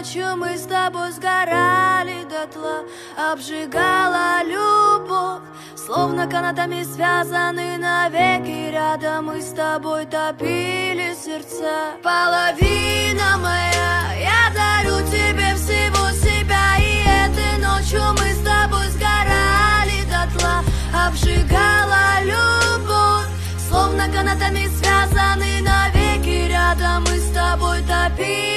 ночью мы с тобой сгорали дотла, обжигала любовь, словно канатами связаны навеки. Рядом мы с тобой топили сердца. Половина моя, я дарю тебе всего себя, и этой ночью мы с тобой сгорали дотла, обжигала любовь, словно канатами связаны навеки. Рядом мы с тобой топили